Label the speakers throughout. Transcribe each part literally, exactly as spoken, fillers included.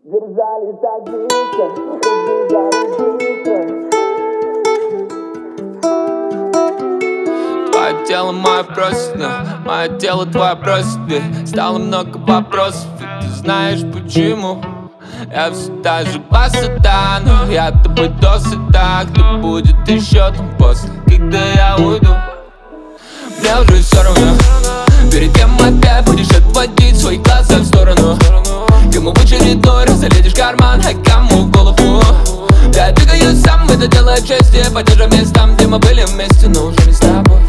Speaker 1: Держались так близко, разбежались быстро.
Speaker 2: Твое тело мое просит, но мое тело твое просит. Ведь стало много вопросов, и ты знаешь почему. Я все та же красота, но я тобой досыта. Кто будет еще там после, когда я уйду? Мне уже все равно, перед кем опять будешь отводить свои глаза в сторону. Кому в очередной раз залезешь в карман, а кому в голову. Я двигаюсь сам, это делает чести. По тем же местам, где мы были вместе, но уже не с тобой.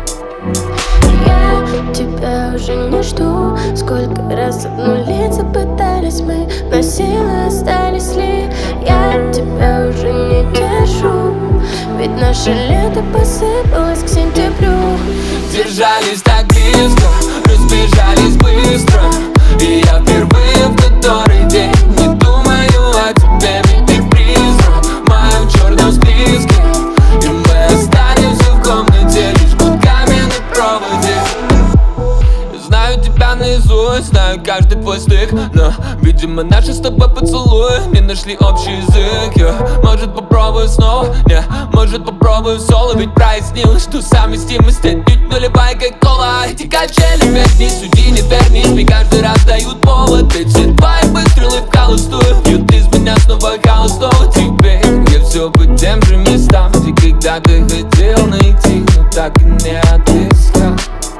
Speaker 3: Я тебя уже не жду. Сколько раз обнулиться пытались мы, но силы остались ли? Я тебя уже не держу, ведь наше лето посыпалось к сентябрю.
Speaker 2: Держались так близко, разбежались быстро. И я впервые в который день не думаю о тебе. Ведь ты призрак в моем черном списке, и мы останемся в комнате лишь гудками на проводе. Знаю тебя наизусть, знаю каждый твой стык, но, видимо, наши с тобой поцелуи не нашли общий язык. Я, может, попробую снова, не, может, попробую в соло. Ведь прояснилось, что совместимость отнюдь нулевая, как кола. Эти качели вверх, не суди, не вернись, мне каждый раз дают повод. Эти твои выстрелы в холостую бьют из меня снова холостого. Теперь я все по тем же местам, где когда ты хотел найти, но так и не отыскал.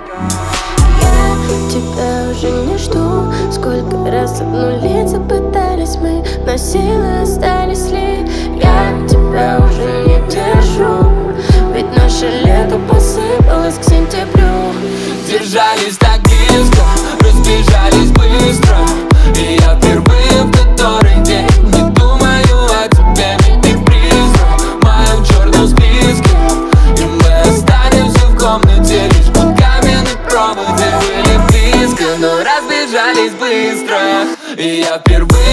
Speaker 3: Тебя уже не жду. Сколько раз обнулиться пытались мы, но силы остались ли? Я тебя уже не держу, ведь наше лето посыпалось к сентябрю.
Speaker 2: Держались так близко, разбежались быстро. И я впервые в который день не думаю о тебе. Ведь ты призрак в моем черном списке, и мы останемся в комнате лишь гудками на проводе. Были близко, но разбежались быстро. И я впервые